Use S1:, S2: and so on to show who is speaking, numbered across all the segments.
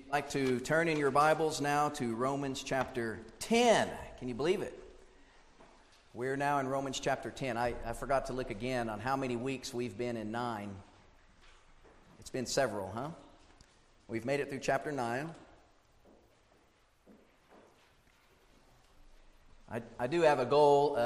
S1: I'd like to turn in your Bibles now to Romans chapter 10. Can you believe it? We're now in Romans chapter 10. I forgot to look again on how many weeks we've been in 9. It's been several, huh? We've made it through chapter 9. I do have a goal.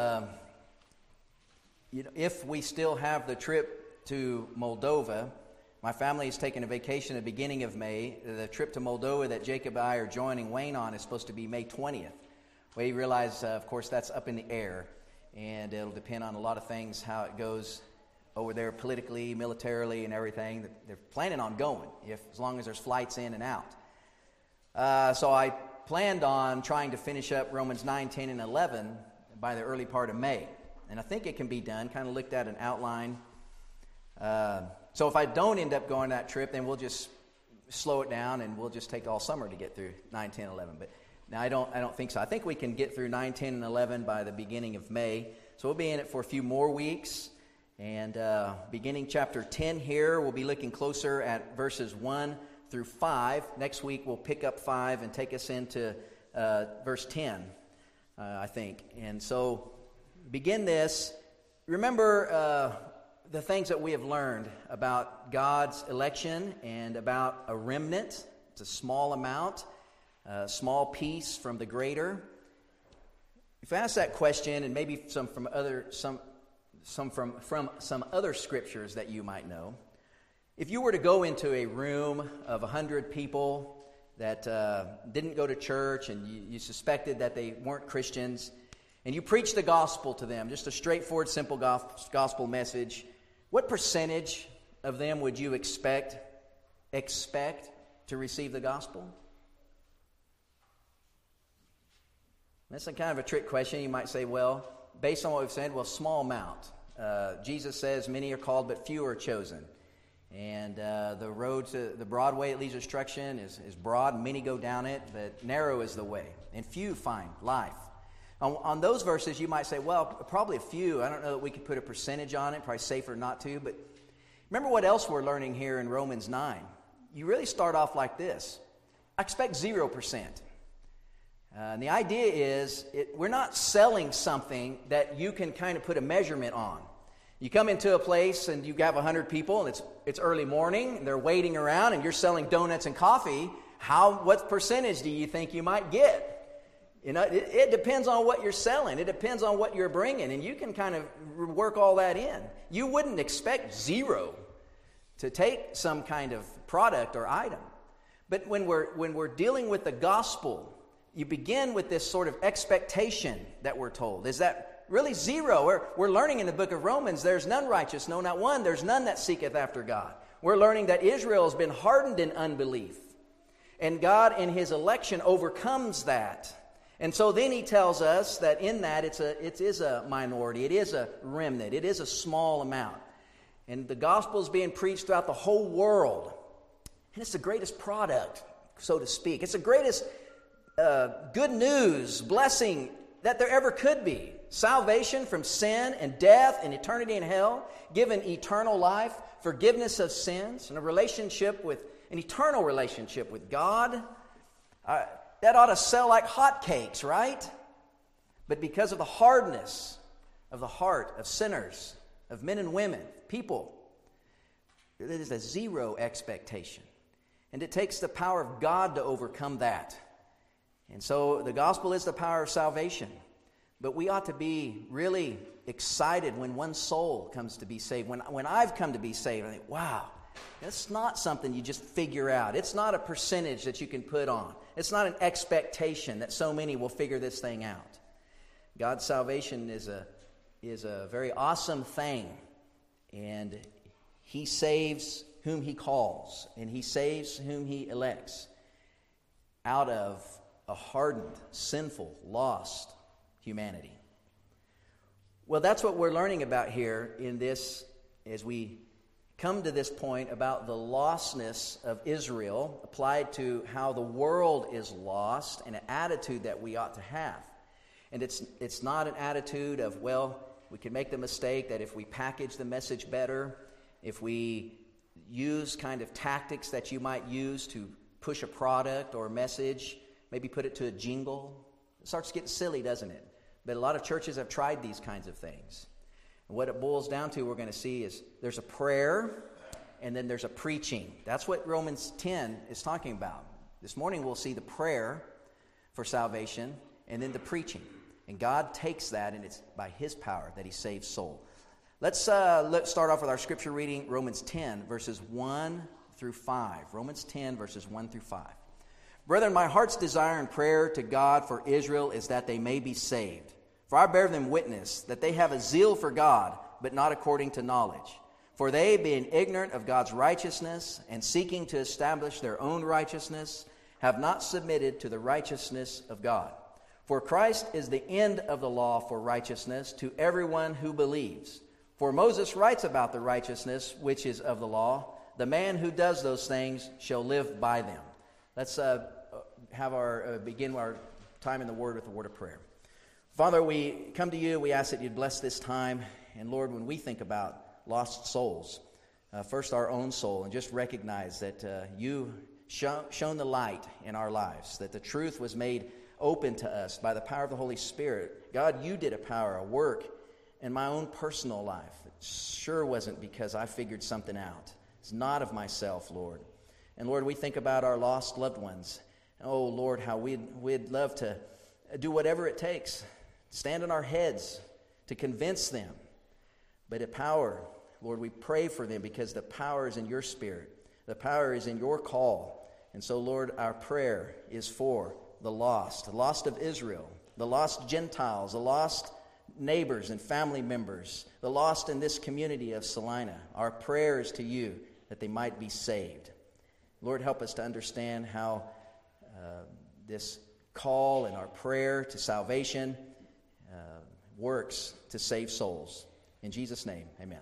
S1: If we still have the trip to Moldova, my family is taking a vacation at the beginning of May. The trip to Moldova that Jacob and I are joining Wayne on is supposed to be May 20th. We realize, of course, that's up in the air, and it'll depend on a lot of things, how it goes over there politically, militarily, and everything. They're planning on going, as long as there's flights in and out. So I planned on trying to finish up Romans 9, 10, and 11 by the early part of May. And I think it can be done. Kind of looked at an outline. So if I don't end up going that trip, then we'll just slow it down and we'll just take all summer to get through 9, 10, 11. But now I don't think so. I think we can get through 9, 10, and 11 by the beginning of May. So we'll be in it for a few more weeks. And beginning chapter 10 here, we'll be looking closer at verses 1 through 5. Next week we'll pick up 5 and take us into verse 10, I think. And so begin this. Remember the things that we have learned about God's election and about a remnant. It's a small amount, a small piece from the greater. If I ask that question, and maybe some from some other scriptures that you might know, if you were to go into a room of 100 people that didn't go to church and you suspected that they weren't Christians, and you preached the gospel to them, just a straightforward, simple gospel message, what percentage of them would you expect to receive the gospel? That's a kind of a trick question. You might say, well, based on what we've said, small amount. Jesus says many are called, but few are chosen. And the road to the broad way that leads to destruction is broad, many go down it, but narrow is the way, and few find life. On those verses, you might say, well, probably a few. I don't know that we could put a percentage on it, probably safer not to. But remember what else we're learning here in Romans 9. You really start off like this. I expect 0%. And the idea is we're not selling something that you can kind of put a measurement on. You come into a place and you have 100 people, and it's early morning, and they're waiting around, and you're selling donuts and coffee. What percentage do you think you might get? You know, it depends on what you're selling. It depends on what you're bringing, and you can kind of work all that in. You wouldn't expect 0 to take some kind of product or item. But when we're dealing with the gospel, you begin with this sort of expectation that we're told. Is that really 0? We're learning in the book of Romans, there's none righteous, no, not one. There's none that seeketh after God. We're learning that Israel has been hardened in unbelief. And God in His election overcomes that. And so then he tells us that in that it is a minority, it is a remnant, it is a small amount. And the gospel is being preached throughout the whole world. And it's the greatest product, so to speak. It's the greatest good news, blessing that there ever could be. Salvation from sin and death and eternity in hell, given eternal life, forgiveness of sins, and an eternal relationship with God. That ought to sell like hotcakes, right? But because of the hardness of the heart of sinners, of men and women, people, there is a 0 expectation. And it takes the power of God to overcome that. And so the gospel is the power of salvation. But we ought to be really excited when one soul comes to be saved. When I've come to be saved, I think, wow, that's not something you just figure out. It's not a percentage that you can put on. It's not an expectation that so many will figure this thing out. God's salvation is a very awesome thing. And He saves whom He calls. And He saves whom He elects out of a hardened, sinful, lost humanity. Well, that's what we're learning about here in this as we come to this point about the lostness of Israel applied to how the world is lost and an attitude that we ought to have. And it's not an attitude of, well, we can make the mistake that if we package the message better, if we use kind of tactics that you might use to push a product or a message, maybe put it to a jingle. It starts getting silly, doesn't it? But a lot of churches have tried these kinds of things. And what it boils down to, we're going to see, is there's a prayer and then there's a preaching. That's what Romans 10 is talking about. This morning we'll see the prayer for salvation and then the preaching. And God takes that, and it's by His power that He saves soul. Let's start off with our scripture reading, Romans 10, verses 1 through 5. Romans 10, verses 1 through 5. Brethren, my heart's desire and prayer to God for Israel is that they may be saved. For I bear them witness that they have a zeal for God, but not according to knowledge. For they, being ignorant of God's righteousness and seeking to establish their own righteousness, have not submitted to the righteousness of God. For Christ is the end of the law for righteousness to everyone who believes. For Moses writes about the righteousness which is of the law. The man who does those things shall live by them. Let's begin our time in the Word with a word of prayer. Father, we come to You. We ask that You'd bless this time. And Lord, when we think about lost souls, first our own soul, and just recognize that You shone the light in our lives, that the truth was made open to us by the power of the Holy Spirit. God, You did a work in my own personal life. It sure wasn't because I figured something out. It's not of myself, Lord. And Lord, we think about our lost loved ones. Oh, Lord, how we'd love to do whatever it takes, stand on our heads to convince them. But the power, Lord, we pray for them because the power is in Your Spirit. The power is in Your call. And so, Lord, our prayer is for the lost of Israel, the lost Gentiles, the lost neighbors and family members, the lost in this community of Salina. Our prayer is to You that they might be saved. Lord, help us to understand how this call and our prayer to salvation works to save souls. In Jesus' name, amen.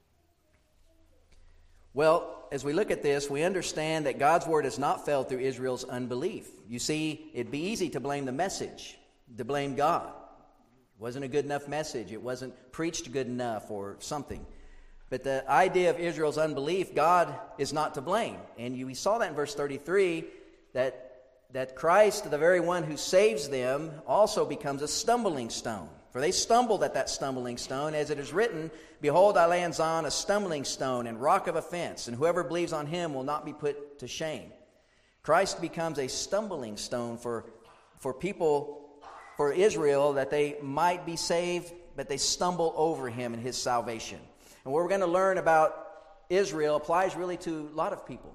S1: Well, as we look at this, we understand that God's word has not failed through Israel's unbelief. You see, it'd be easy to blame the message, to blame God. It wasn't a good enough message. It wasn't preached good enough or something. But the idea of Israel's unbelief, God is not to blame. And we saw that in verse 33, that Christ, the very one who saves them, also becomes a stumbling stone. For they stumbled at that stumbling stone, as it is written, Behold, I lay in Zion a stumbling stone and rock of offense, and whoever believes on Him will not be put to shame. Christ becomes a stumbling stone for people, for Israel, that they might be saved, but they stumble over Him and His salvation. And what we're going to learn about Israel applies really to a lot of people.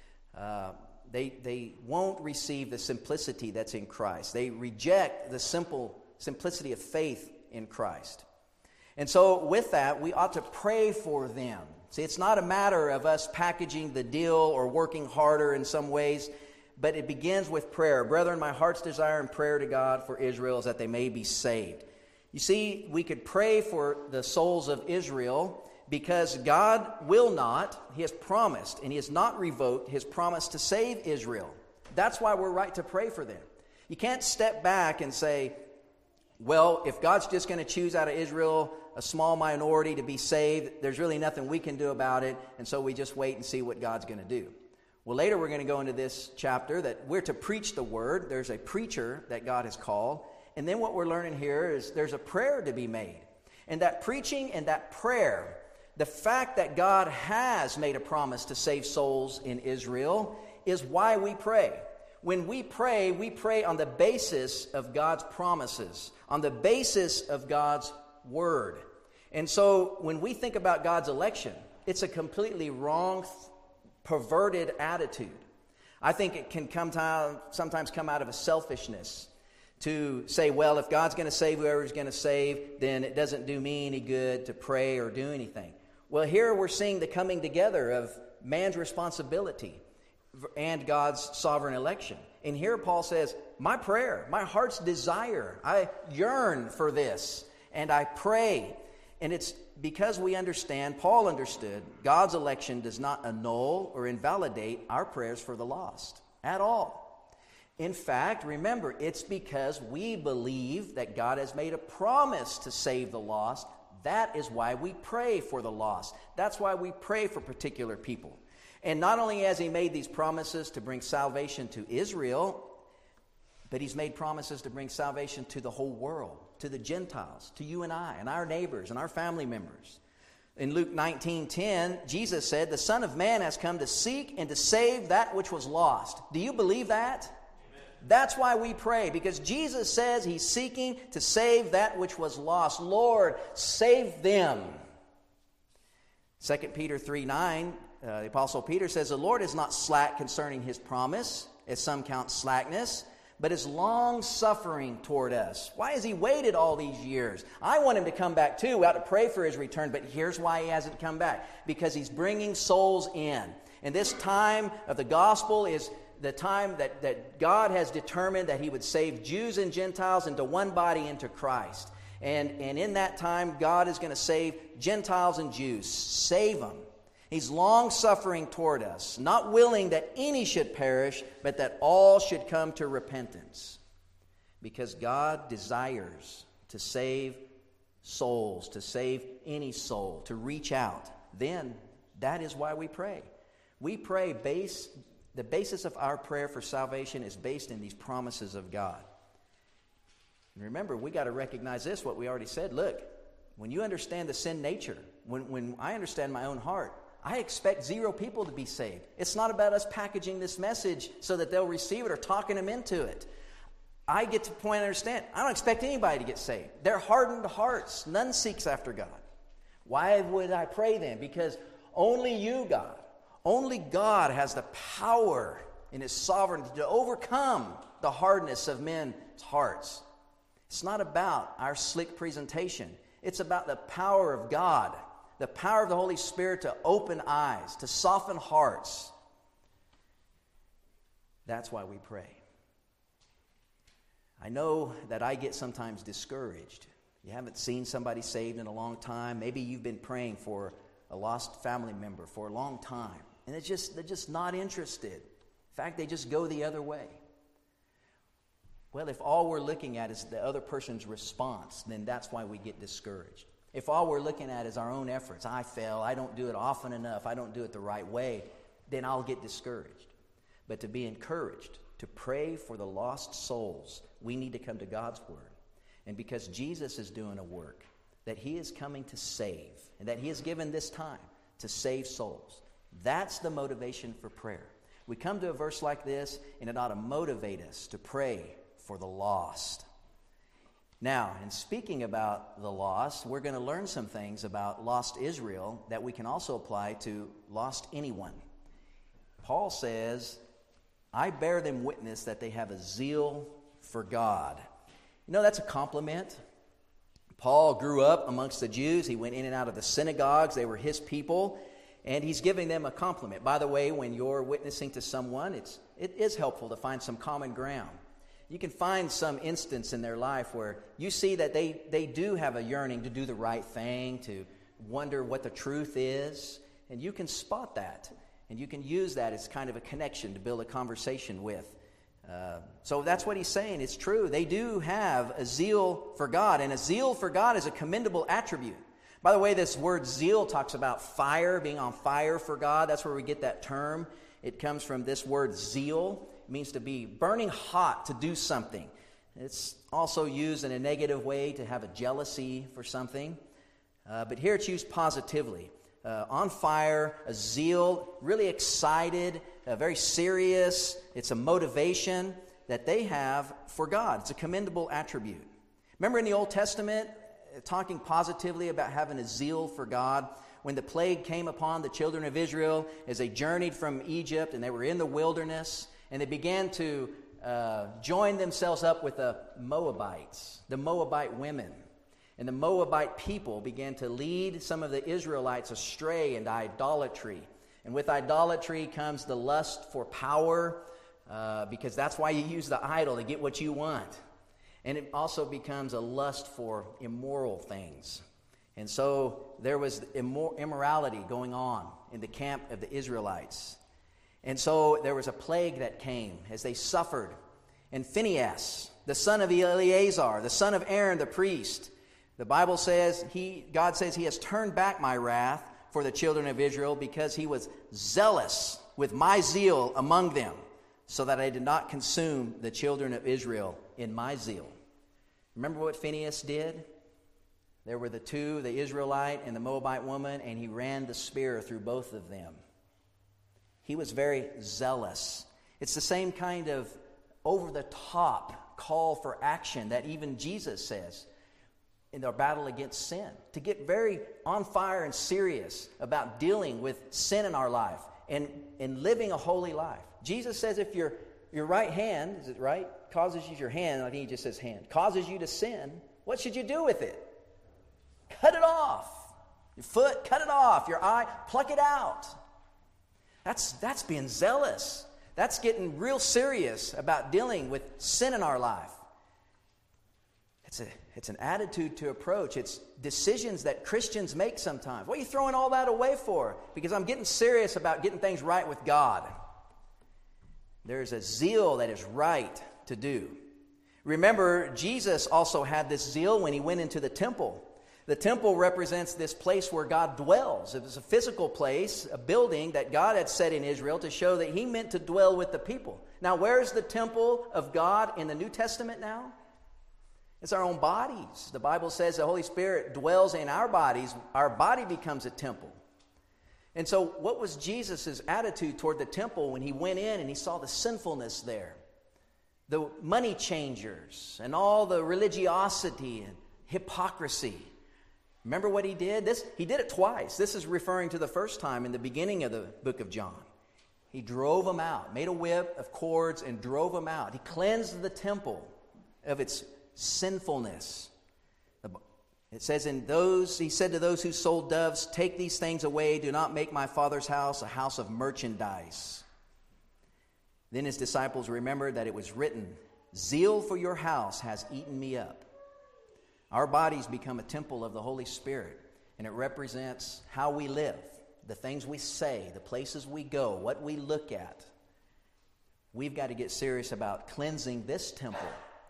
S1: They won't receive the simplicity that's in Christ. They reject the simplicity of faith in Christ. And so with that, we ought to pray for them. See, it's not a matter of us packaging the deal or working harder in some ways, but it begins with prayer. Brethren, my heart's desire and prayer to God for Israel is that they may be saved. You see, we could pray for the souls of Israel because God will not, He has promised, and He has not revoked His promise to save Israel. That's why we're right to pray for them. You can't step back and say, well, if God's just going to choose out of Israel a small minority to be saved, there's really nothing we can do about it, and so we just wait and see what God's going to do. Well, later we're going to go into this chapter that we're to preach the word. There's a preacher that God has called. And then what we're learning here is there's a prayer to be made. And that preaching and that prayer, the fact that God has made a promise to save souls in Israel is why we pray. When we pray on the basis of God's promises, on the basis of God's word. And so when we think about God's election, it's a completely wrong, perverted attitude. I think it can sometimes come out of a selfishness to say, well, if God's going to save whoever's going to save, then it doesn't do me any good to pray or do anything. Well, here we're seeing the coming together of man's responsibility and God's sovereign election. And here Paul says, my prayer, my heart's desire, I yearn for this, and I pray. And it's because we understand, Paul understood, God's election does not annul or invalidate our prayers for the lost at all. In fact, remember, it's because we believe that God has made a promise to save the lost. That is why we pray for the lost. That's why we pray for particular people. And not only has he made these promises to bring salvation to Israel, but he's made promises to bring salvation to the whole world, to the Gentiles, to you and I, and our neighbors, and our family members. In Luke 19:10, Jesus said, "The Son of Man has come to seek and to save that which was lost." Do you believe that? Amen. That's why we pray, because Jesus says he's seeking to save that which was lost. Lord, save them. 2 Peter 3:9, the Apostle Peter says, "The Lord is not slack concerning his promise, as some count slackness, but is long-suffering toward us." Why has he waited all these years? I want him to come back too. We ought to pray for his return, but here's why he hasn't come back. Because he's bringing souls in. And this time of the gospel is the time that God has determined that he would save Jews and Gentiles into one body, into Christ. And in that time, God is going to save Gentiles and Jews. Save them. He's long-suffering toward us, not willing that any should perish, but that all should come to repentance. Because God desires to save souls, to save any soul, to reach out. Then, that is why we pray. We pray the basis of our prayer for salvation is based in these promises of God. And remember, we got to recognize this, what we already said. Look, when you understand the sin nature, when I understand my own heart, I expect 0 people to be saved. It's not about us packaging this message so that they'll receive it or talking them into it. I get to the point I understand. I don't expect anybody to get saved. They're hardened hearts. None seeks after God. Why would I pray then? Because only you, God, only God has the power in his sovereignty to overcome the hardness of men's hearts. It's not about our slick presentation. It's about the power of God, the power of the Holy Spirit to open eyes, to soften hearts. That's why we pray. I know that I get sometimes discouraged. You haven't seen somebody saved in a long time. Maybe you've been praying for a lost family member for a long time, and they're just not interested. In fact, they just go the other way. Well, if all we're looking at is the other person's response, then that's why we get discouraged. If all we're looking at is our own efforts, I fail, I don't do it often enough, I don't do it the right way, then I'll get discouraged. But to be encouraged, to pray for the lost souls, we need to come to God's Word. And because Jesus is doing a work that he is coming to save, and that he has given this time to save souls, that's the motivation for prayer. We come to a verse like this, and it ought to motivate us to pray for the lost. Now, in speaking about the lost, we're going to learn some things about lost Israel that we can also apply to lost anyone. Paul says, "I bear them witness that they have a zeal for God." You know, that's a compliment. Paul grew up amongst the Jews. He went in and out of the synagogues. They were his people. And he's giving them a compliment. By the way, when you're witnessing to someone, it is helpful to find some common ground. You can find some instance in their life where you see that they do have a yearning to do the right thing, to wonder what the truth is, and you can spot that, and you can use that as kind of a connection to build a conversation with. So that's what he's saying. It's true. They do have a zeal for God, and a zeal for God is a commendable attribute. By the way, this word zeal talks about fire, being on fire for God. That's where we get that term. It comes from this word zeal. It means to be burning hot to do something. It's also used in a negative way to have a jealousy for something. But here it's used positively. On fire, a zeal, really excited, very serious. It's a motivation that they have for God. It's a commendable attribute. Remember in the Old Testament, talking positively about having a zeal for God, when the plague came upon the children of Israel as they journeyed from Egypt and they were in the wilderness, and they began to join themselves up with the Moabites, the Moabite women. And the Moabite people began to lead some of the Israelites astray into idolatry. And with idolatry comes the lust for power, because that's why you use the idol, to get what you want. And it also becomes a lust for immoral things. And so there was immorality going on in the camp of the Israelites. And so there was a plague that came as they suffered. And Phinehas, the son of Eleazar, the son of Aaron the priest, the Bible says, God says, he has turned back my wrath for the children of Israel, because he was zealous with my zeal among them, so that I did not consume the children of Israel in my zeal. Remember what Phinehas did? There were the two, the Israelite and the Moabite woman, and he ran the spear through both of them. He was very zealous. It's the same kind of over-the-top call for action that even Jesus says in our battle against sin. To get very on fire and serious about dealing with sin in our life and living a holy life. Jesus says if your right hand, is it right? Causes you your hand, I think he just says hand, causes you to sin, what should you do with it? Cut it off. Your foot, cut it off. Your eye, pluck it out. That's being zealous. That's getting real serious about dealing with sin in our life. It's an attitude to approach. It's decisions that Christians make sometimes. What are you throwing all that away for? Because I'm getting serious about getting things right with God. There's a zeal that is right to do. Remember, Jesus also had this zeal when he went into the temple. The temple represents this place where God dwells. It was a physical place, a building that God had set in Israel to show that he meant to dwell with the people. Now, where's the temple of God in the New Testament now? It's our own bodies. The Bible says the Holy Spirit dwells in our bodies. Our body becomes a temple. And so what was Jesus' attitude toward the temple when he went in and he saw the sinfulness there? The money changers and all the religiosity and hypocrisy. Remember what he did? He did it twice. This is referring to the first time in the beginning of the book of John. He drove them out, made a whip of cords and drove them out. He cleansed the temple of its sinfulness. It says, he said to those who sold doves, take these things away. Do not make my Father's house a house of merchandise. Then his disciples remembered that it was written, zeal for your house has eaten me up. Our bodies become a temple of the Holy Spirit, and it represents how we live, the things we say, the places we go, what we look at. We've got to get serious about cleansing this temple,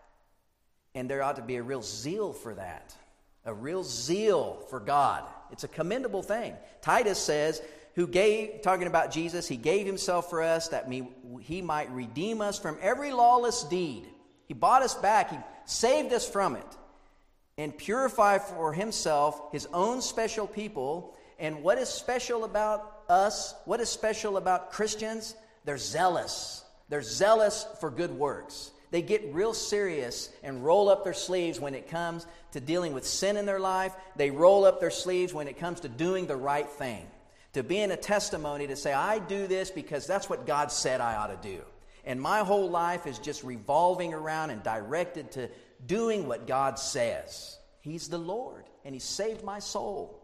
S1: and there ought to be a real zeal for that, a real zeal for God. It's a commendable thing. Titus says, talking about Jesus, he gave himself for us that he might redeem us from every lawless deed. He bought us back. He saved us from it. And purify for himself his own special people. And what is special about us? What is special about Christians? They're zealous. They're zealous for good works. They get real serious and roll up their sleeves when it comes to dealing with sin in their life. They roll up their sleeves when it comes to doing the right thing. To being a testimony to say, I do this because that's what God said I ought to do. And my whole life is just revolving around and directed to doing what God says. He's the Lord, and he saved my soul.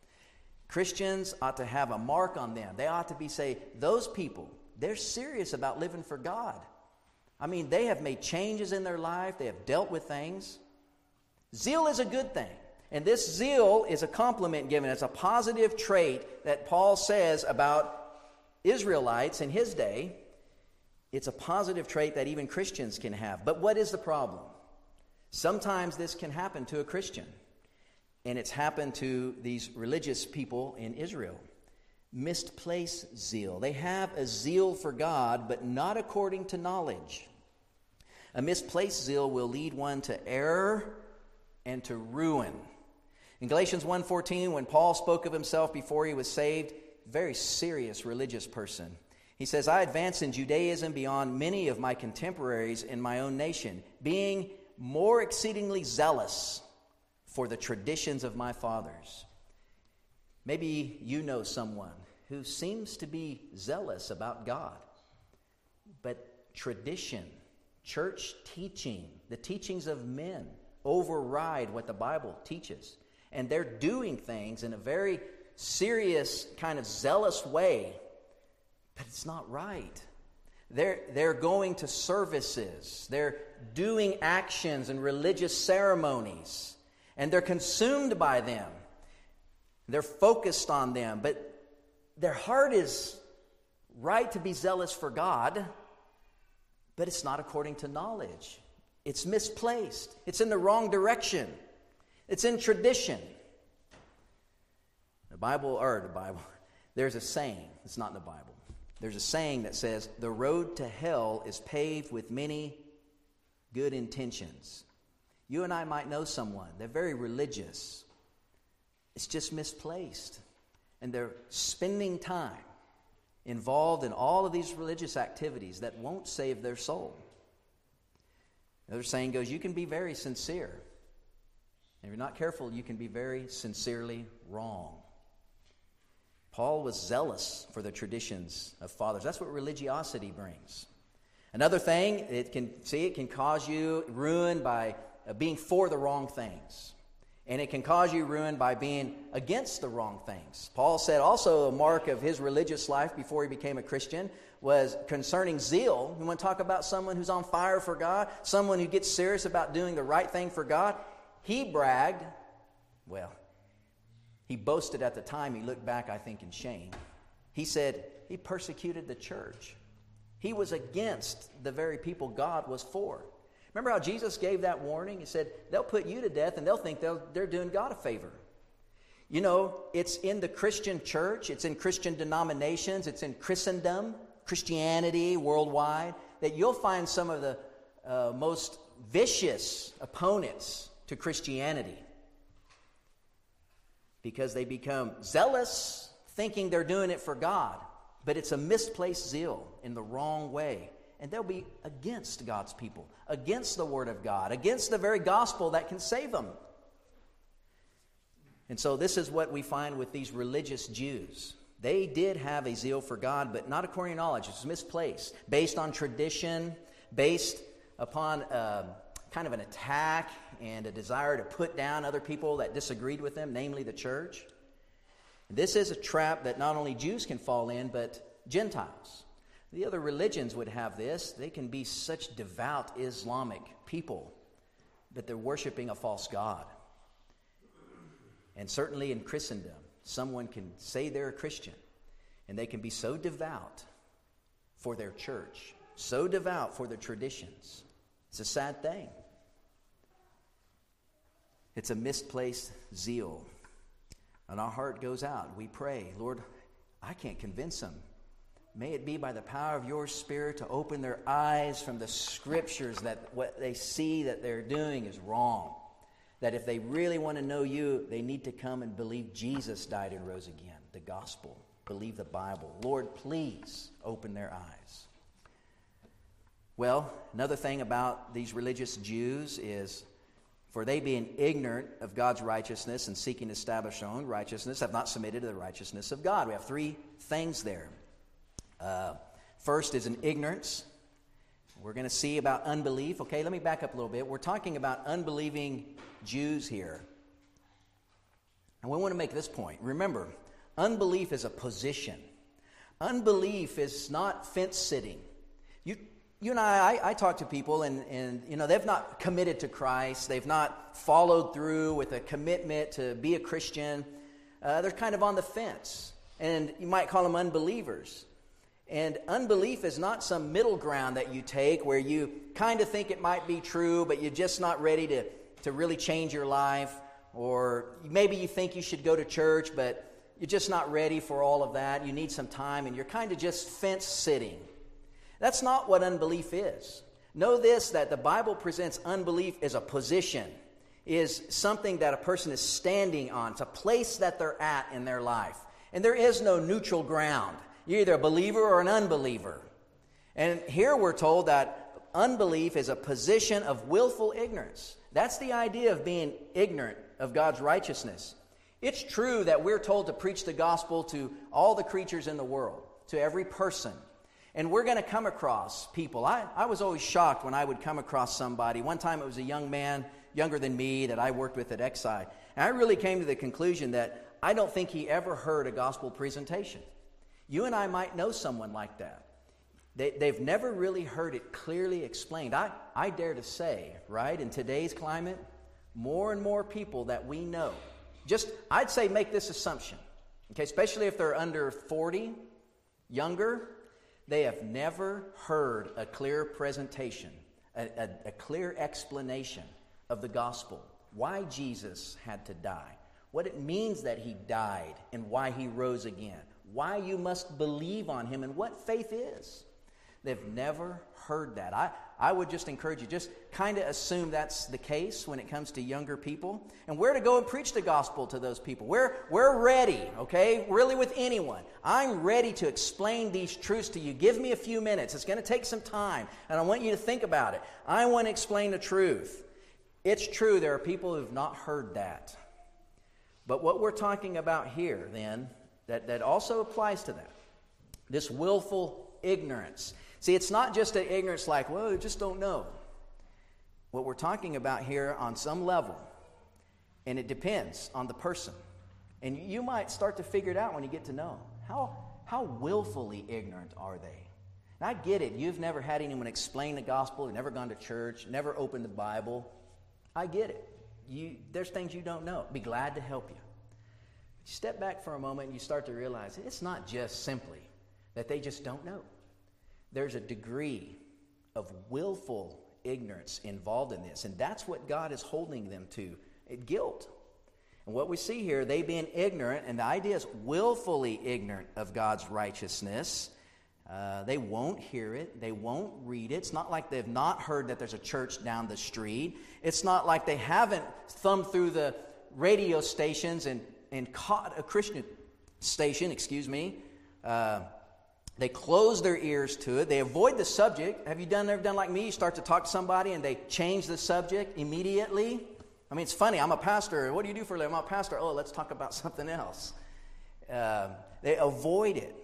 S1: Christians ought to have a mark on them. They ought to say, those people, they're serious about living for God. I mean, they have made changes in their life. They have dealt with things. Zeal is a good thing. And this zeal is a compliment given. It's a positive trait that Paul says about Israelites in his day. It's a positive trait that even Christians can have. But what is the problem? Sometimes this can happen to a Christian, and it's happened to these religious people in Israel. Misplaced zeal. They have a zeal for God, but not according to knowledge. A misplaced zeal will lead one to error and to ruin. In Galatians 1:14, when Paul spoke of himself before he was saved, very serious religious person. He says, I advanced in Judaism beyond many of my contemporaries in my own nation, being more exceedingly zealous for the traditions of my fathers. Maybe you know someone who seems to be zealous about God, but tradition, church teaching, the teachings of men override what the Bible teaches. And they're doing things in a very serious, kind of zealous way, but it's not right. They're going to services. They're doing actions and religious ceremonies. And they're consumed by them. They're focused on them. But their heart is right to be zealous for God, but it's not according to knowledge. It's misplaced. It's in the wrong direction. It's in tradition. The Bible, there's a saying, it's not in the Bible. There's a saying that says, the road to hell is paved with many good intentions. You and I might know someone, they're very religious. It's just misplaced. And they're spending time involved in all of these religious activities that won't save their soul. Another saying goes, you can be very sincere. And if you're not careful, you can be very sincerely wrong. Paul was zealous for the traditions of fathers. That's what religiosity brings. Another thing, it can cause you ruin by being for the wrong things. And it can cause you ruin by being against the wrong things. Paul said also a mark of his religious life before he became a Christian was concerning zeal. You want to talk about someone who's on fire for God, someone who gets serious about doing the right thing for God? He bragged, he boasted at the time. He looked back, I think, in shame. He said he persecuted the church. He was against the very people God was for. Remember how Jesus gave that warning? He said, they'll put you to death and they'll think they're doing God a favor. You know, it's in the Christian church, it's in Christian denominations, it's in Christendom, Christianity worldwide, that you'll find some of the most vicious opponents to Christianity. Because they become zealous, thinking they're doing it for God. But it's a misplaced zeal in the wrong way. And they'll be against God's people, against the Word of God, against the very gospel that can save them. And so this is what we find with these religious Jews. They did have a zeal for God, but not according to knowledge. It's misplaced, based on tradition, based upon kind of an attack and a desire to put down other people that disagreed with them, namely the church. This is a trap that not only Jews can fall in, but Gentiles. The other religions would have this. They can be such devout Islamic people, but they're worshiping a false god. And certainly in Christendom, someone can say they're a Christian, and they can be so devout for their church, so devout for their traditions. It's a sad thing. It's a misplaced zeal. And our heart goes out. We pray, Lord, I can't convince them. May it be by the power of your Spirit to open their eyes from the Scriptures that what they see that they're doing is wrong. That if they really want to know you, they need to come and believe Jesus died and rose again. The gospel. Believe the Bible. Lord, please open their eyes. Well, another thing about these religious Jews is, for they being ignorant of God's righteousness and seeking to establish their own righteousness, have not submitted to the righteousness of God. We have three things there. First is an ignorance. We're going to see about unbelief. Okay, let me back up a little bit. We're talking about unbelieving Jews here. And we want to make this point. Remember, unbelief is a position. Unbelief is not fence sitting. You and I talk to people and you know, they've not committed to Christ. They've not followed through with a commitment to be a Christian. They're kind of on the fence. And you might call them unbelievers. And unbelief is not some middle ground that you take where you kind of think it might be true, but you're just not ready to really change your life. Or maybe you think you should go to church, but you're just not ready for all of that. You need some time, and you're kind of just fence sitting. That's not what unbelief is. Know this, that the Bible presents unbelief as a position, is something that a person is standing on. It's a place that they're at in their life. And there is no neutral ground. You're either a believer or an unbeliever. And here we're told that unbelief is a position of willful ignorance. That's the idea of being ignorant of God's righteousness. It's true that we're told to preach the gospel to all the creatures in the world, to every person. And we're going to come across people. I was always shocked when I would come across somebody. One time it was a young man, younger than me, that I worked with at Exide. And I really came to the conclusion that I don't think he ever heard a gospel presentation. You and I might know someone like that. They've never really heard it clearly explained. I dare to say, right, in today's climate, more and more people that we know, I'd say make this assumption, okay, especially if they're under 40, younger, they have never heard a clear presentation, a clear explanation of the gospel, why Jesus had to die, what it means that he died and why he rose again, why you must believe on him and what faith is. They've never heard that. I would just encourage you, just kind of assume that's the case when it comes to younger people. And where to go and preach the gospel to those people. We're ready, okay? Really with anyone. I'm ready to explain these truths to you. Give me a few minutes. It's going to take some time. And I want you to think about it. I want to explain the truth. It's true, there are people who have not heard that. But what we're talking about here, then, that also applies to that. This willful ignorance. See, it's not just an ignorance like, well, you just don't know. What we're talking about here on some level, and it depends on the person. And you might start to figure it out when you get to know. How willfully ignorant are they? And I get it. You've never had anyone explain the gospel. You've never gone to church, never opened the Bible. I get it. There's things you don't know. Be glad to help you. You step back for a moment and you start to realize it's not just simply that they just don't know. There's a degree of willful ignorance involved in this, and that's what God is holding them to, guilt. And what we see here, they being ignorant, and the idea is willfully ignorant of God's righteousness. They won't hear it. They won't read it. It's not like they've not heard that there's a church down the street. It's not like they haven't thumbed through the radio stations and caught a Christian station, They close their ears to it. They avoid the subject. Have you ever done like me? You start to talk to somebody and they change the subject immediately. I mean, it's funny. I'm a pastor. What do you do for a living? I'm a pastor. Oh, let's talk about something else. They avoid it.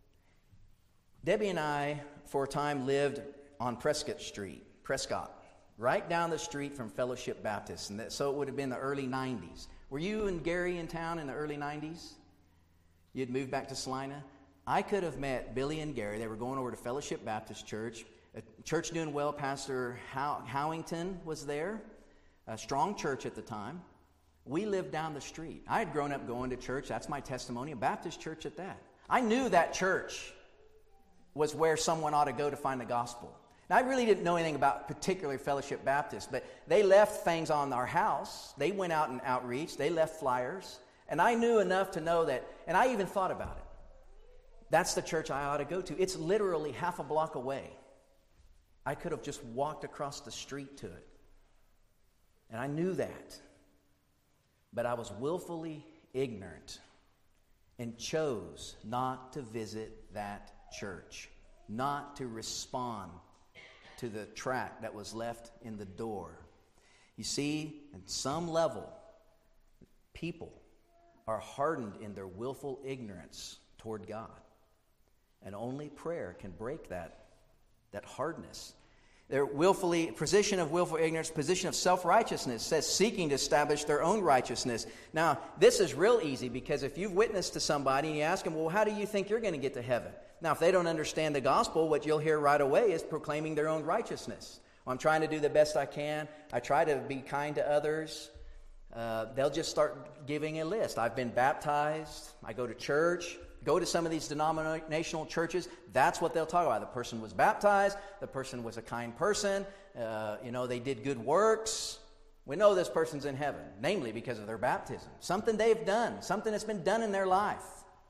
S1: Debbie and I, for a time, lived on Prescott, right down the street from Fellowship Baptist. And so it would have been the early 90s. Were you and Gary in town in the early 90s? You'd moved back to Salina? I could have met Billy and Gary. They were going over to Fellowship Baptist Church. A church doing well. Pastor Howington was there. A strong church at the time. We lived down the street. I had grown up going to church. That's my testimony. A Baptist church at that. I knew that church was where someone ought to go to find the gospel. Now, I really didn't know anything about particularly Fellowship Baptist, but they left things on our house. They went out and outreach. They left flyers. And I knew enough to know that, and I even thought about it. That's the church I ought to go to. It's literally half a block away. I could have just walked across the street to it. And I knew that. But I was willfully ignorant and chose not to visit that church, not to respond to the tract that was left in the door. You see, at some level, people are hardened in their willful ignorance toward God. And only prayer can break that hardness. Their position of willful ignorance, position of self-righteousness, says seeking to establish their own righteousness. Now, this is real easy because if you've witnessed to somebody and you ask them, well, how do you think you're going to get to heaven? Now, if they don't understand the gospel, what you'll hear right away is proclaiming their own righteousness. Well, I'm trying to do the best I can. I try to be kind to others. They'll just start giving a list. I've been baptized. I go to church. Go to some of these denominational churches. That's what they'll talk about. The person was baptized. The person was a kind person. They did good works. We know this person's in heaven, namely because of their baptism. Something they've done. Something that's been done in their life.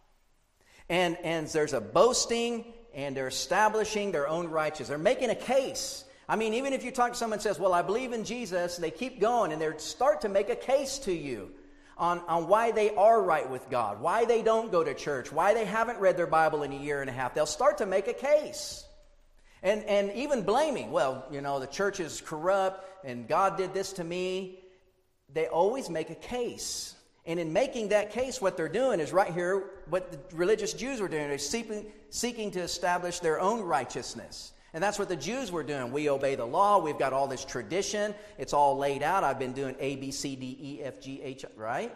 S1: And there's a boasting, and they're establishing their own righteousness. They're making a case. I mean, even if you talk to someone and says, well, I believe in Jesus, they keep going, and they start to make a case to you on why they are right with God, why they don't go to church, why they haven't read their Bible in a year and a half. They'll start to make a case. And even blaming, well, the church is corrupt, and God did this to me. They always make a case. And in making that case, what they're doing is right here what the religious Jews were doing. They're seeking to establish their own righteousness. And that's what the Jews were doing. We obey the law. We've got all this tradition. It's all laid out. I've been doing A, B, C, D, E, F, G, H, right?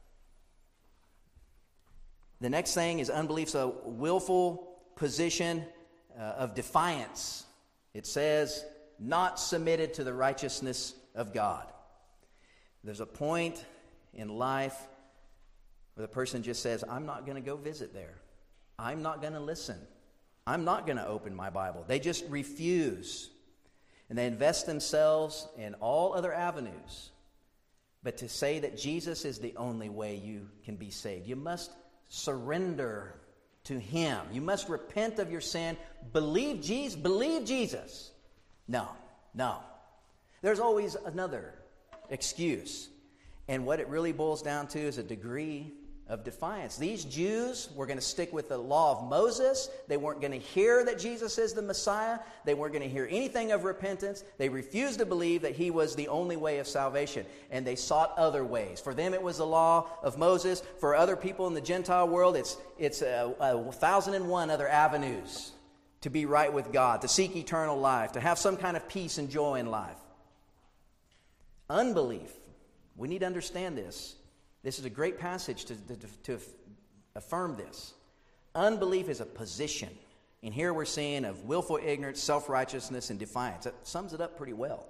S1: The next thing is unbelief's a willful position of defiance. It says, not submitted to the righteousness of God. There's a point in life where the person just says, I'm not going to go visit there. I'm not going to listen. I'm not going to open my Bible. They just refuse. And they invest themselves in all other avenues But to say that Jesus is the only way you can be saved, you must surrender to Him. You must repent of your sin. Believe Jesus. No. There's always another excuse. And what it really boils down to is a degree of defiance. These Jews were going to stick with the law of Moses. They weren't going to hear that Jesus is the Messiah. They weren't going to hear anything of repentance. They refused to believe that He was the only way of salvation. And they sought other ways. For them, it was the law of Moses. For other people in the Gentile world, it's 1,001 other avenues to be right with God, to seek eternal life, to have some kind of peace and joy in life. Unbelief. We need to understand this. This is a great passage to affirm this. Unbelief is a position. And here we're seeing of willful ignorance, self-righteousness, and defiance. That sums it up pretty well.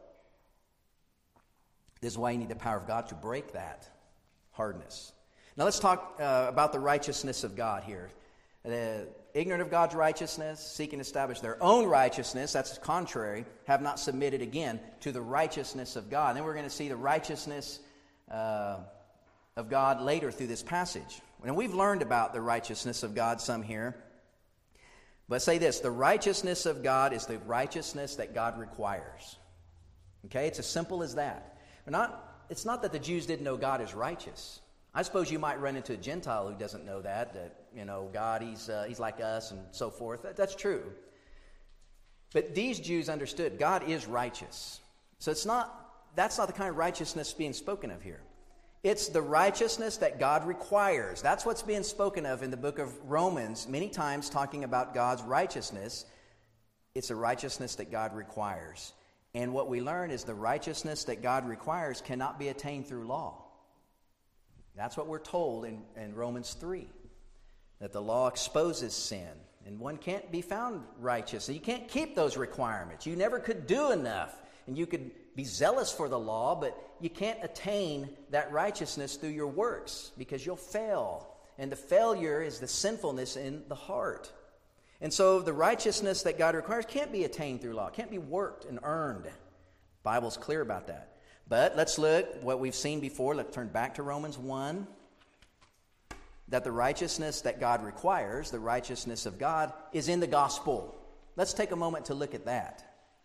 S1: This is why you need the power of God to break that hardness. Now let's talk about the righteousness of God here. Ignorant of God's righteousness, seeking to establish their own righteousness, that's contrary, have not submitted again to the righteousness of God. And then we're going to see the righteousness of God later through this passage. And we've learned about the righteousness of God some here. But say this, the righteousness of God is the righteousness that God requires. Okay, it's as simple as that. It's not that the Jews didn't know God is righteous. I suppose you might run into a Gentile who doesn't know that God, he's like us and so forth. That's true. But these Jews understood God is righteous. So that's not the kind of righteousness being spoken of here. It's the righteousness that God requires. That's what's being spoken of in the book of Romans, many times talking about God's righteousness. It's a righteousness that God requires. And what we learn is the righteousness that God requires cannot be attained through law. That's what we're told in Romans 3, that the law exposes sin, and one can't be found righteous. You can't keep those requirements. You never could do enough, and you could be zealous for the law, but you can't attain that righteousness through your works because you'll fail. And the failure is the sinfulness in the heart. And so the righteousness that God requires can't be attained through law. It can't be worked and earned. The Bible's clear about that. But let's look what we've seen before. Let's turn back to Romans 1. That the righteousness that God requires, the righteousness of God, is in the gospel. Let's take a moment to look at that.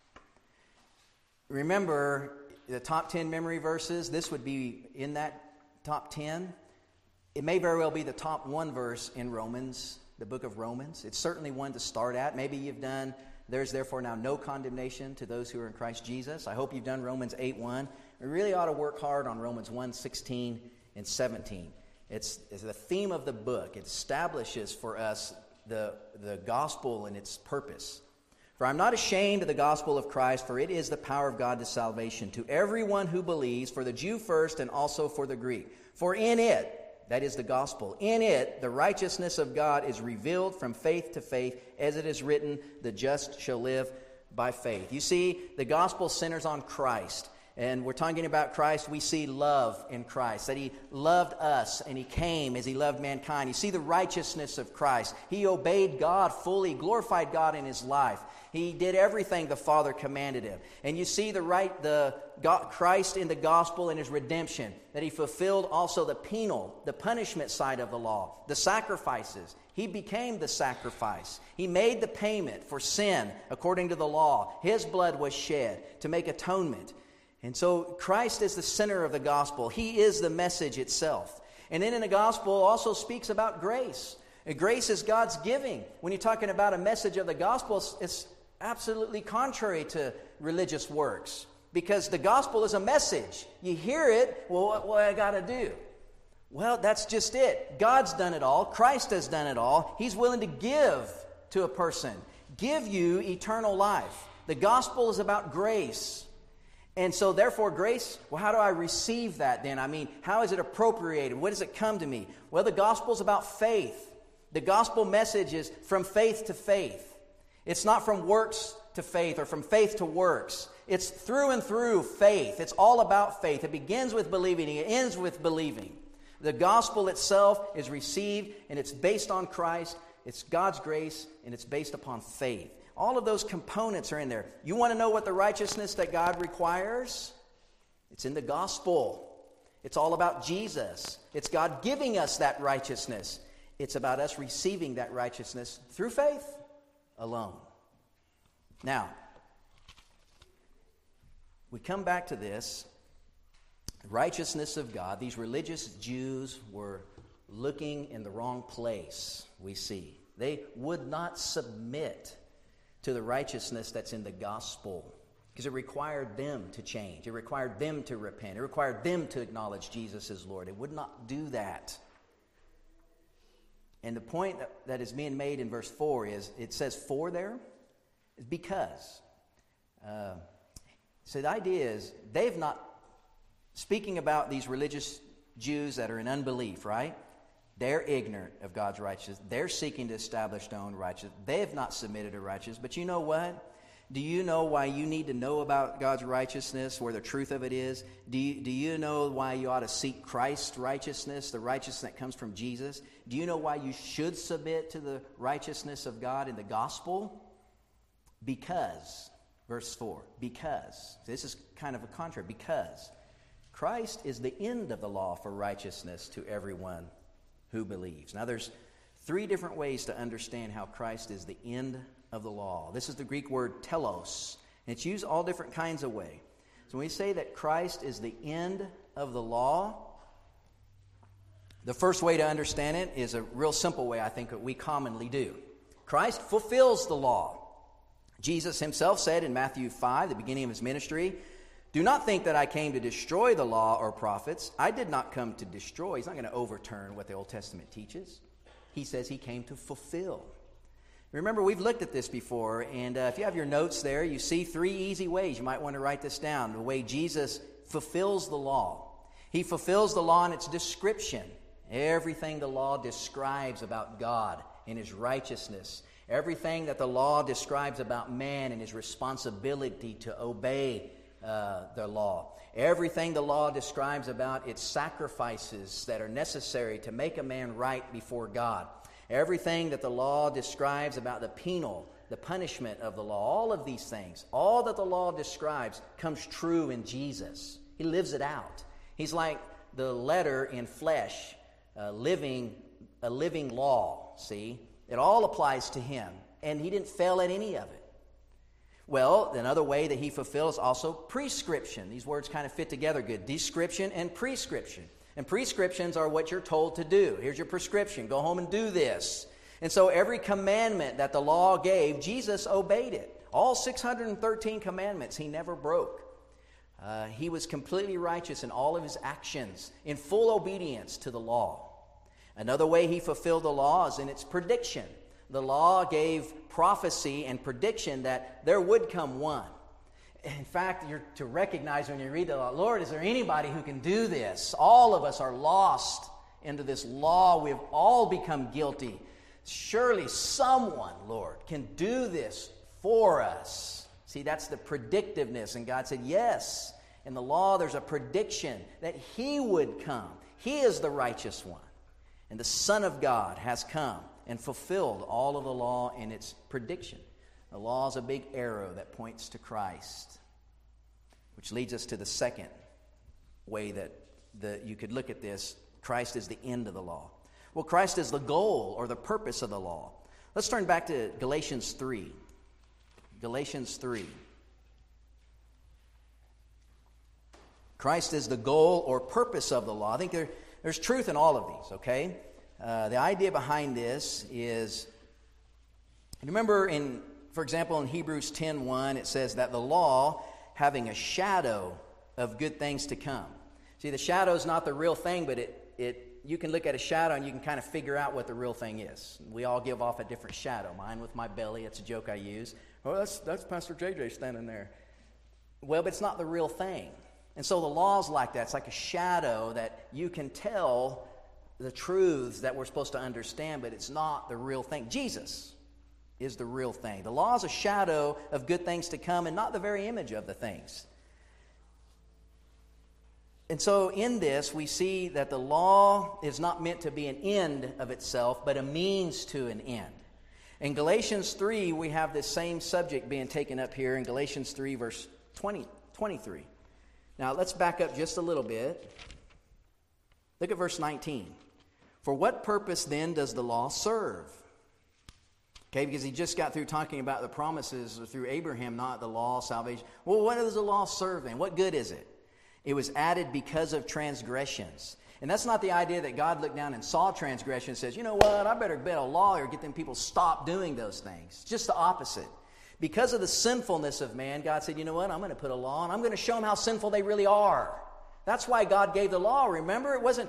S1: Remember the top 10 memory verses. This would be in that top 10. It may very well be the top one verse in Romans, the book of Romans. It's certainly one to start at. Maybe you've done, there's therefore now no condemnation to those who are in Christ Jesus. I hope you've done Romans 8:1. We really ought to work hard on Romans 1:16 and 17. It's the theme of the book. It establishes for us the gospel and its purpose. For I'm not ashamed of the gospel of Christ, for it is the power of God to salvation to everyone who believes, for the Jew first and also for the Greek. For in it, that is the gospel, in it the righteousness of God is revealed from faith to faith, as it is written, the just shall live by faith. You see, the gospel centers on Christ. And we're talking about Christ, we see love in Christ, that He loved us and He came as He loved mankind. You see the righteousness of Christ. He obeyed God fully, glorified God in His life. He did everything the Father commanded Him. And you see Christ in the gospel and His redemption, that He fulfilled also the punishment side of the law, the sacrifices. He became the sacrifice. He made the payment for sin according to the law. His blood was shed to make atonement. And so Christ is the center of the gospel. He is the message itself. And then in the gospel also speaks about grace. And grace is God's giving. When you're talking about a message of the gospel, it's absolutely contrary to religious works. Because the gospel is a message. You hear it, well, what I got to do? Well, that's just it. God's done it all. Christ has done it all. He's willing to give to a person. Give you eternal life. The gospel is about grace. And so, therefore, grace, well, how do I receive that then? I mean, how is it appropriated? What does it come to me? Well, the gospel is about faith. The gospel message is from faith to faith. It's not from works to faith or from faith to works. It's through and through faith. It's all about faith. It begins with believing. It ends with believing. The gospel itself is received, and it's based on Christ. It's God's grace, and it's based upon faith. All of those components are in there. You want to know what the righteousness that God requires? It's in the gospel. It's all about Jesus. It's God giving us that righteousness. It's about us receiving that righteousness through faith alone. Now, we come back to this righteousness of God. These religious Jews were looking in the wrong place, we see. They would not submit to the righteousness that's in the gospel because it required them to change. It required them to repent. It required them to acknowledge Jesus as Lord. It would not do that. And the point that is being made in verse 4 is, it says for there, is because. So the idea is, they've not, speaking about these religious Jews that are in unbelief, right? They're ignorant of God's righteousness. They're seeking to establish their own righteousness. They have not submitted to righteousness. But you know what? Do you know why you need to know about God's righteousness, where the truth of it is? Do you know why you ought to seek Christ's righteousness, the righteousness that comes from Jesus? Do you know why you should submit to the righteousness of God in the gospel? Because, verse 4, because. This is kind of a contrary. Because Christ is the end of the law for righteousness to everyone who believes. Now there's three different ways to understand how Christ is the end of the law. This is the Greek word telos, and it's used all different kinds of ways. So when we say that Christ is the end of the law, the first way to understand it is a real simple way, I think, that we commonly do. Christ fulfills the law. Jesus himself said in Matthew 5, the beginning of his ministry, "Do not think that I came to destroy the law or prophets. I did not come to destroy." He's not going to overturn what the Old Testament teaches. He says he came to fulfill. Remember, we've looked at this before, and if you have your notes there, you see three easy ways. You might want to write this down. The way Jesus fulfills the law. He fulfills the law in its description. Everything the law describes about God and his righteousness. Everything that the law describes about man and his responsibility to obey the law. Everything the law describes about its sacrifices that are necessary to make a man right before God. Everything that the law describes about the punishment of the law. All of these things, all that the law describes comes true in Jesus. He lives it out. He's like the letter in flesh, a living law, see? It all applies to him, and he didn't fail at any of it. Well, another way that he fulfills also prescription. These words kind of fit together good. Description and prescription. And prescriptions are what you're told to do. Here's your prescription. Go home and do this. And so every commandment that the law gave, Jesus obeyed it. All 613 commandments he never broke. He was completely righteous in all of his actions, in full obedience to the law. Another way he fulfilled the law is in its prediction. The law gave prophecy and prediction that there would come one. In fact, you're to recognize when you read the law, Lord, is there anybody who can do this? All of us are lost into this law. We've all become guilty. Surely someone, Lord, can do this for us. See, that's the predictiveness. And God said, yes. In the law, there's a prediction that he would come. He is the righteous one. And the Son of God has come and fulfilled all of the law in its prediction. The law is a big arrow that points to Christ, which leads us to the second way that you could look at this. Christ is the end of the law. Well, Christ is the goal or the purpose of the law. Let's turn back to Galatians 3. Galatians 3. Christ is the goal or purpose of the law. I think there's truth in all of these, okay? The idea behind this is, remember for example, in Hebrews 10:1, it says that the law having a shadow of good things to come. See, the shadow is not the real thing, but you can look at a shadow and you can kind of figure out what the real thing is. We all give off a different shadow. Mine with my belly, it's a joke I use. Oh, that's Pastor JJ standing there. Well, but it's not the real thing. And so the law's like that. It's like a shadow that you can tell the truths that we're supposed to understand, but it's not the real thing. Jesus is the real thing. The law is a shadow of good things to come and not the very image of the things. And so in this, we see that the law is not meant to be an end of itself, but a means to an end. In Galatians 3, we have this same subject being taken up here in Galatians 3, verse 23. Now, let's back up just a little bit. Look at verse 19. For what purpose then does the law serve? Okay, because he just got through talking about the promises through Abraham, not the law, salvation. Well, what does the law serve then? What good is it? It was added because of transgressions. And that's not the idea that God looked down and saw transgression and says, you know what, I better build a law or get them people stop doing those things. It's just the opposite. Because of the sinfulness of man, God said, you know what, I'm going to put a law and I'm going to show them how sinful they really are. That's why God gave the law. Remember, it wasn't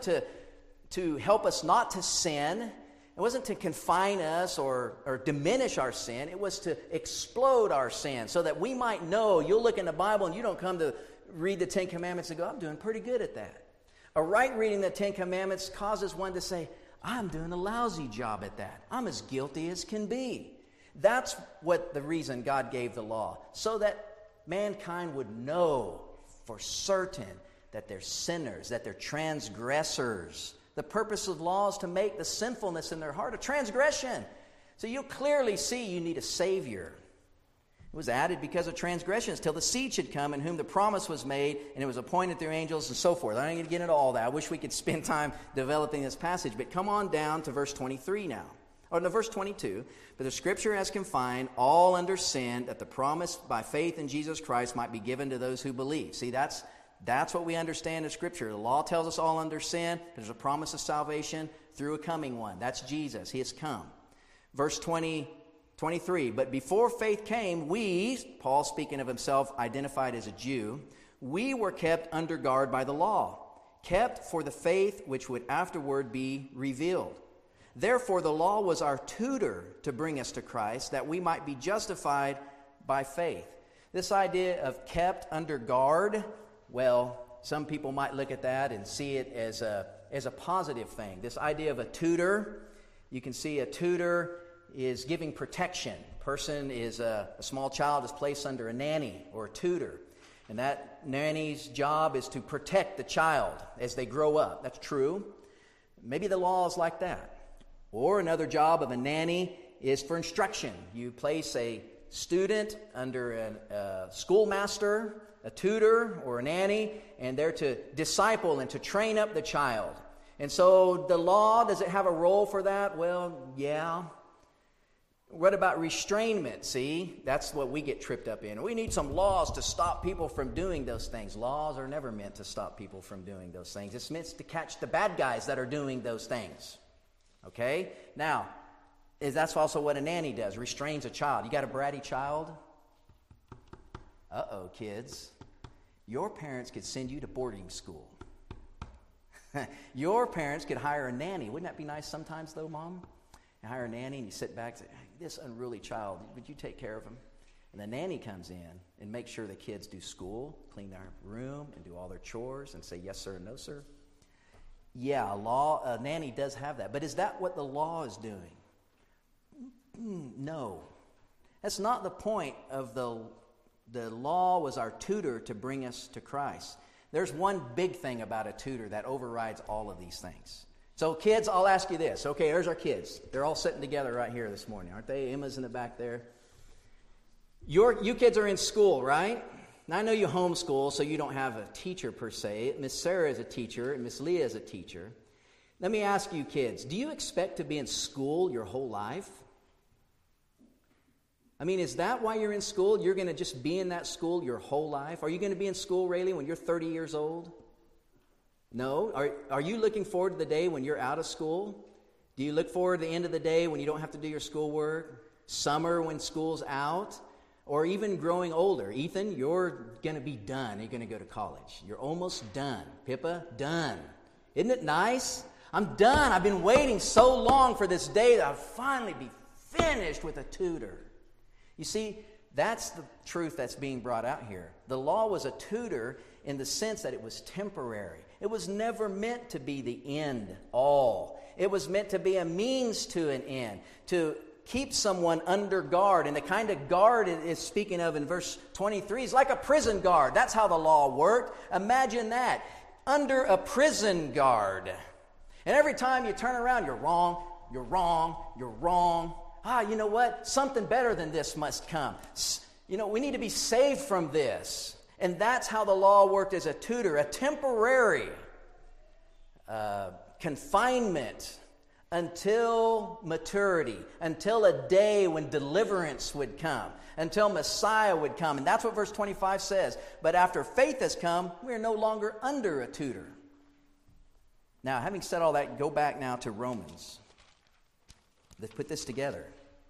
S1: to help us not to sin. It wasn't to confine us or diminish our sin. It was to explode our sin so that we might know. You'll look in the Bible and you don't come to read the Ten Commandments and go, I'm doing pretty good at that. A right reading the Ten Commandments causes one to say, I'm doing a lousy job at that. I'm as guilty as can be. That's what the reason God gave the law, so that mankind would know for certain that they're sinners, that they're transgressors. The purpose of law is to make the sinfulness in their heart a transgression. So you'll clearly see you need a Savior. It was added because of transgressions till the seed should come in whom the promise was made, and it was appointed through angels and so forth. I'm not going to get into all that. I wish we could spend time developing this passage. But come on down to verse 23 now. Or no, verse 22. But the Scripture has confined all under sin, that the promise by faith in Jesus Christ might be given to those who believe. See, that's what we understand in Scripture. The law tells us all under sin. There's a promise of salvation through a coming one. That's Jesus. He has come. Verse 23. But before faith came, we, Paul speaking of himself, identified as a Jew, we were kept under guard by the law, kept for the faith which would afterward be revealed. Therefore, the law was our tutor to bring us to Christ, that we might be justified by faith. This idea of kept under guard, well, some people might look at that and see it as a positive thing. This idea of a tutor, you can see a tutor is giving protection. A small child is placed under a nanny or a tutor. And that nanny's job is to protect the child as they grow up. That's true. Maybe the law is like that. Or another job of a nanny is for instruction. You place a student under a schoolmaster, a tutor, or a nanny, and they're to disciple and to train up the child. And so the law, does it have a role for that? Well, yeah. What about restrainment? See, that's what we get tripped up in. We need some laws to stop people from doing those things. Laws are never meant to stop people from doing those things. It's meant to catch the bad guys that are doing those things. Okay? Now, that's also what a nanny does, restrains a child. You got a bratty child? Uh-oh, kids. Your parents could send you to boarding school. Your parents could hire a nanny. Wouldn't that be nice sometimes, though, Mom? You hire a nanny and you sit back and say, hey, this unruly child, would you take care of him? And the nanny comes in and makes sure the kids do school, clean their room, and do all their chores and say yes, sir, no, sir. Yeah, a nanny does have that. But is that what the law is doing? No. That's not the point of the law was our tutor to bring us to Christ. There's one big thing about a tutor that overrides all of these things. So kids, I'll ask you this. Okay, there's our kids. They're all sitting together right here this morning, aren't they? Emma's in the back there. You kids are in school, right? Now, I know you homeschool, so you don't have a teacher per se. Miss Sarah is a teacher, and Miss Leah is a teacher. Let me ask you kids, do you expect to be in school your whole life? I mean, is that why you're in school? You're going to just be in that school your whole life? Are you going to be in school, Rayleigh, when you're 30 years old? No? Are you looking forward to the day when you're out of school? Do you look forward to the end of the day when you don't have to do your schoolwork? Summer when school's out? Or even growing older? Ethan, you're going to be done. You're going to go to college. You're almost done. Pippa, done. Isn't it nice? I'm done. I've been waiting so long for this day that I'll finally be finished with a tutor. You see, that's the truth that's being brought out here. The law was a tutor in the sense that it was temporary. It was never meant to be the end all. It was meant to be a means to an end, to keep someone under guard. And the kind of guard it is speaking of in verse 23 is like a prison guard. That's how the law worked. Imagine that. Under a prison guard. And every time you turn around, you're wrong, you're wrong, you're wrong. You know what? Something better than this must come. You know, we need to be saved from this. And that's how the law worked as a tutor, a temporary confinement until maturity, until a day when deliverance would come, until Messiah would come. And that's what verse 25 says. But after faith has come, we are no longer under a tutor. Now, having said all that, go back now to Romans. Let's put this together.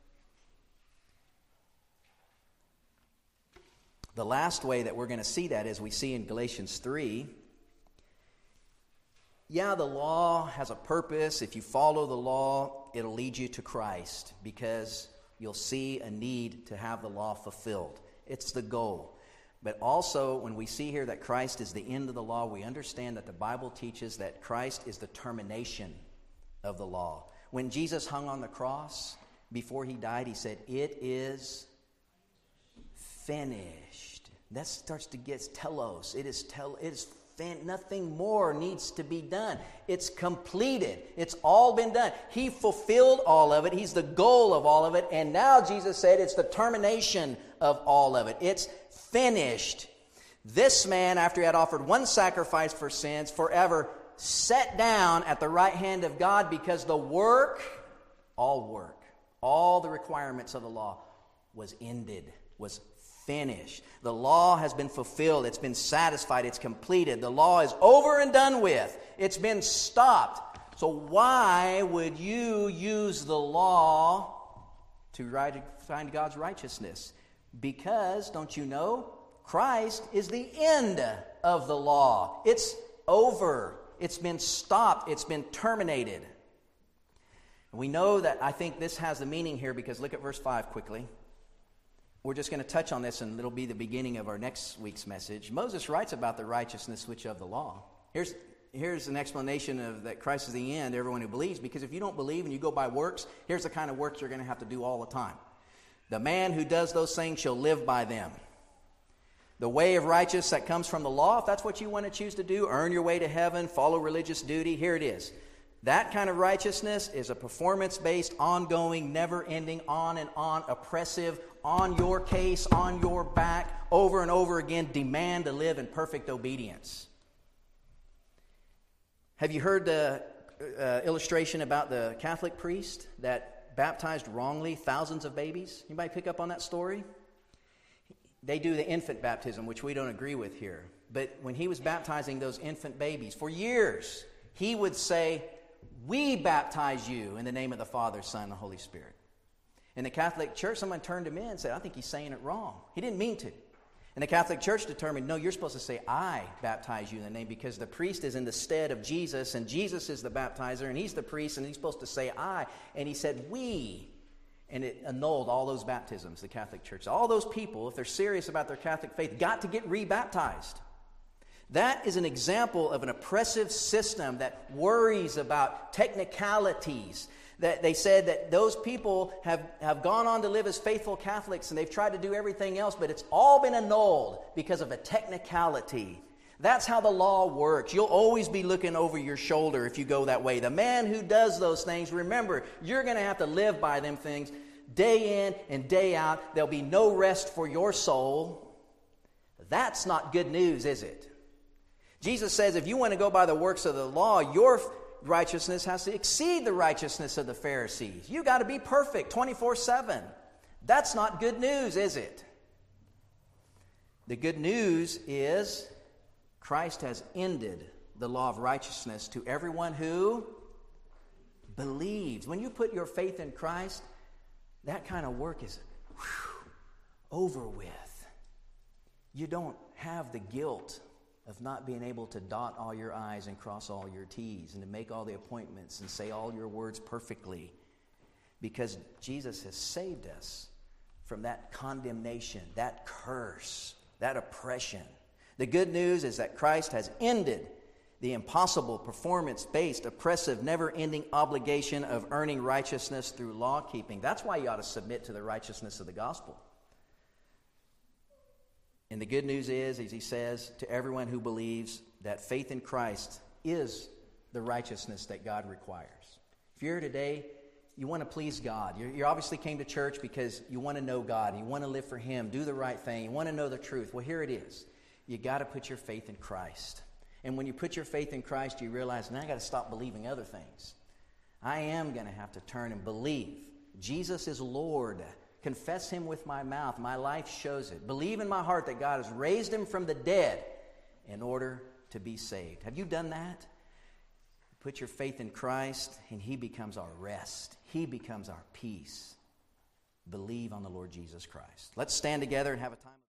S1: The last way that we're going to see that is we see in Galatians 3. Yeah, the law has a purpose. If you follow the law, it'll lead you to Christ because you'll see a need to have the law fulfilled. It's the goal. But also, when we see here that Christ is the end of the law, we understand that the Bible teaches that Christ is the termination of the law. When Jesus hung on the cross, before he died, he said, "It is finished." That starts to get telos. Nothing more needs to be done. It's completed. It's all been done. He fulfilled all of it. He's the goal of all of it. And now Jesus said it's the termination of all of it. It's finished. This man, after he had offered one sacrifice for sins forever, sat down at the right hand of God because the work, all the requirements of the law was ended, was finished. The law has been fulfilled. It's been satisfied. It's completed. The law is over and done with. It's been stopped. So why would you use the law to find God's righteousness? Because, don't you know, Christ is the end of the law. It's over. It's been stopped. It's been terminated. We know that I think this has the meaning here because look at verse 5 quickly. We're just going to touch on this, and it'll be the beginning of our next week's message. Moses writes about the righteousness which of the law. Here's an explanation of that Christ is the end, everyone who believes, because if you don't believe and you go by works, here's the kind of works you're going to have to do all the time. The man who does those things shall live by them. The way of righteousness that comes from the law, if that's what you want to choose to do, earn your way to heaven, follow religious duty, here it is. That kind of righteousness is a performance-based, ongoing, never-ending, on and on, oppressive, on your case, on your back, over and over again, demand to live in perfect obedience. Have you heard the illustration about the Catholic priest that baptized wrongly thousands of babies? Anybody pick up on that story? They do the infant baptism, which we don't agree with here. But when he was baptizing those infant babies, for years, he would say, "We baptize you in the name of the Father, Son, and the Holy Spirit." In the Catholic Church, someone turned him in and said, "I think he's saying it wrong." He didn't mean to. And the Catholic Church determined, no, you're supposed to say, "I baptize you in the name," because the priest is in the stead of Jesus, and Jesus is the baptizer, and he's the priest, and he's supposed to say, "I." And he said, "We." And it annulled all those baptisms, the Catholic Church. All those people, if they're serious about their Catholic faith, got to get rebaptized. That is an example of an oppressive system that worries about technicalities. That they said that those people have gone on to live as faithful Catholics and they've tried to do everything else, but it's all been annulled because of a technicality. That's how the law works. You'll always be looking over your shoulder if you go that way. The man who does those things, remember, you're going to have to live by them things day in and day out. There'll be no rest for your soul. That's not good news, is it? Jesus says if you want to go by the works of the law, your righteousness has to exceed the righteousness of the Pharisees. You got to be perfect 24/7. That's not good news, is it? The good news is Christ has ended the law of righteousness to everyone who believes. When you put your faith in Christ, that kind of work is over with. You don't have the guilt of not being able to dot all your I's and cross all your T's and to make all the appointments and say all your words perfectly, because Jesus has saved us from that condemnation, that curse, that oppression. The good news is that Christ has ended the impossible, performance-based, oppressive, never-ending obligation of earning righteousness through law-keeping. That's why you ought to submit to the righteousness of the gospel. And the good news is, as he says, to everyone who believes that faith in Christ is the righteousness that God requires. If you're here today, you want to please God. You obviously came to church because you want to know God. You want to live for Him, do the right thing. You want to know the truth. Well, here it is. You got to put your faith in Christ. And when you put your faith in Christ, you realize, now I got to stop believing other things. I am going to have to turn and believe. Jesus is Lord. Confess him with my mouth. My life shows it. Believe in my heart that God has raised him from the dead in order to be saved. Have you done that? Put your faith in Christ, and he becomes our rest. He becomes our peace. Believe on the Lord Jesus Christ. Let's stand together and have a time.